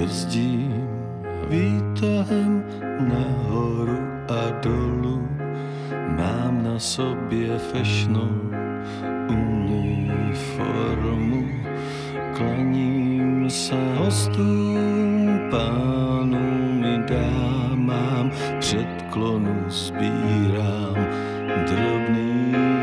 Jezdím výtahem nahoru a dolů, mám na sobě fešnou uniformu, klaním se hostům, pánům i dámám, předklonu sbírám drobný.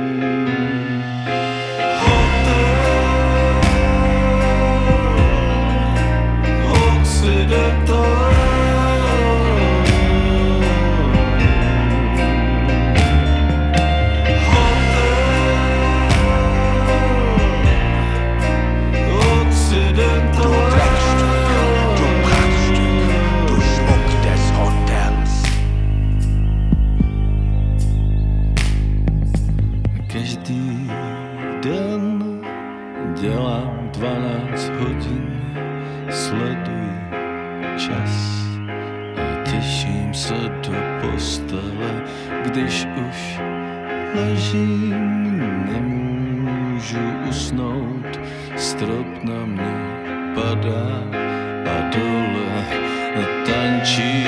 Každý den dělám 12 hodin, sleduji čas a těším se do postele, když už ležím, nemůžu usnout, strop na mě padá a dole tančí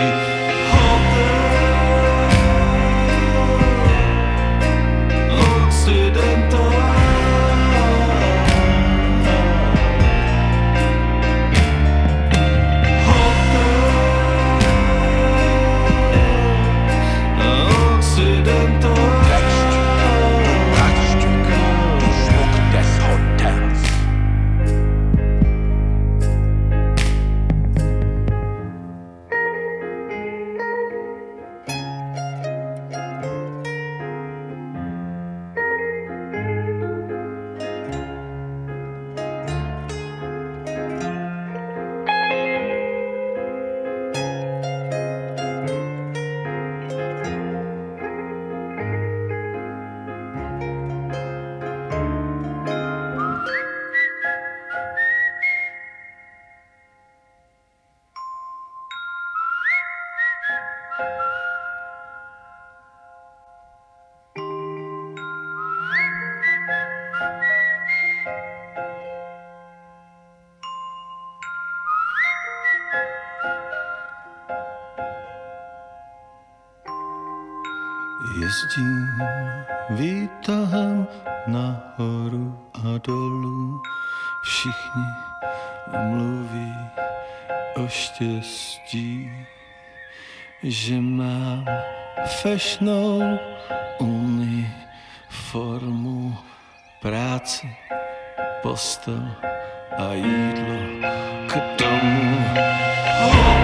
Jezdím výtahem nahoru a dolů, všichni mluví o štěstí, že mám fešnou uniformu, práci, postel a jídlo k tomu.